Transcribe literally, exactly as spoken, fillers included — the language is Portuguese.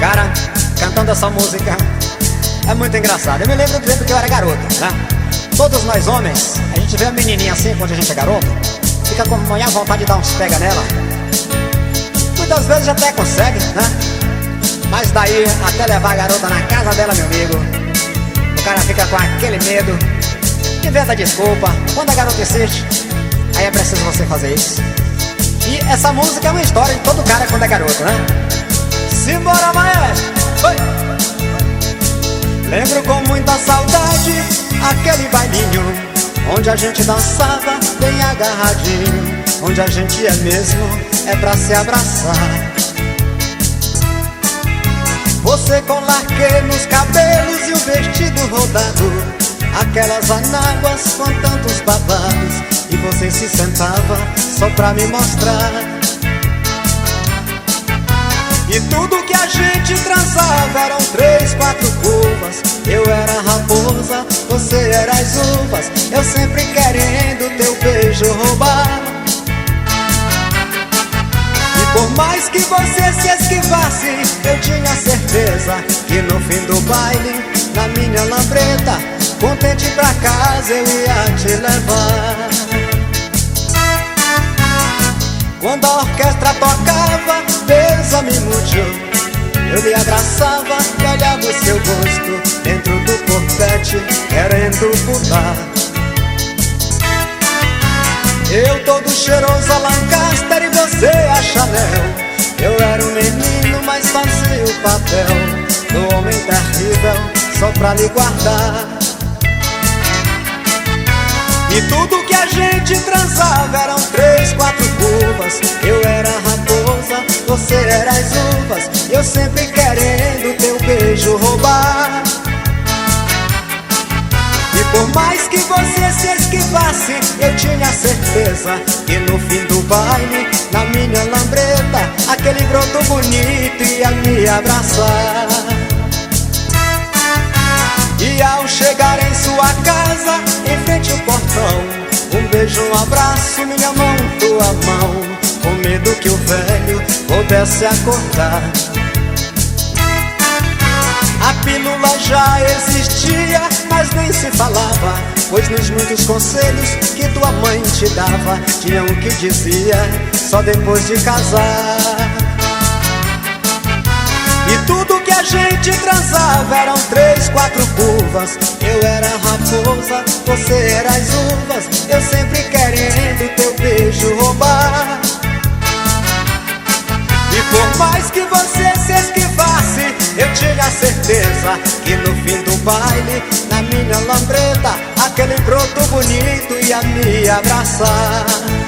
Cara, cantando essa música é muito engraçado. Eu me lembro do tempo que eu era garoto, né? Todos nós homens, a gente vê a menininha assim quando a gente é garoto, fica com a vontade de dar uns pega nela. Muitas vezes até consegue, né? Mas daí, até levar a garota na casa dela, meu amigo, o cara fica com aquele medo, inventa desculpa. Quando a garota insiste, aí é preciso você fazer isso. E essa música é uma história de todo cara quando é garoto, né? Simbora, maestro! Oi! Lembro com muita saudade aquele bailinho onde a gente dançava bem agarradinho, onde a gente é mesmo, é pra se abraçar. Você com larguê nos cabelos e o vestido rodado, aquelas anáguas com tantos babados, e você se sentava só pra me mostrar. E tudo que a gente transava eram três, quatro curvas. Eu era a raposa, você era as uvas, eu sempre querendo teu beijo roubar. E por mais que você se esquivasse, eu tinha certeza que no fim do baile, na minha lambreta, contente pra casa eu ia te levar. Quando a orquestra tocava Besa-me Mucho, eu lhe abraçava e olhava o seu rosto dentro do corpete, querendo pular. Eu todo cheiroso a Lancaster e você a Chanel. Eu era um menino, mas fazia o papel do homem terrível só pra lhe guardar. E tudo que a gente transava eram três, quatro curvas. Eu era a raposa, você era as uvas, eu sempre querendo teu beijo roubar. E por mais que você se esquivasse, eu tinha certeza que no fim do baile, na minha lambreta, aquele broto bonito ia me abraçar. E ao chegar em sua casa, em frente ao portão, um beijo, um abraço, minha mão, tua mão, com medo que o velho pudesse acordar. A pílula já existia, mas nem se falava, pois nos muitos conselhos que tua mãe te dava, tinha um que dizia, só depois de casar. E tudo que a gente transava eram três, quatro curvas. Eu era a raposa, você era as uvas, eu sempre querendo teu beijo roubar. E por mais que você se esquivasse, eu tinha certeza que no fim do baile, na minha lambreta, aquele broto bonito ia me abraçar.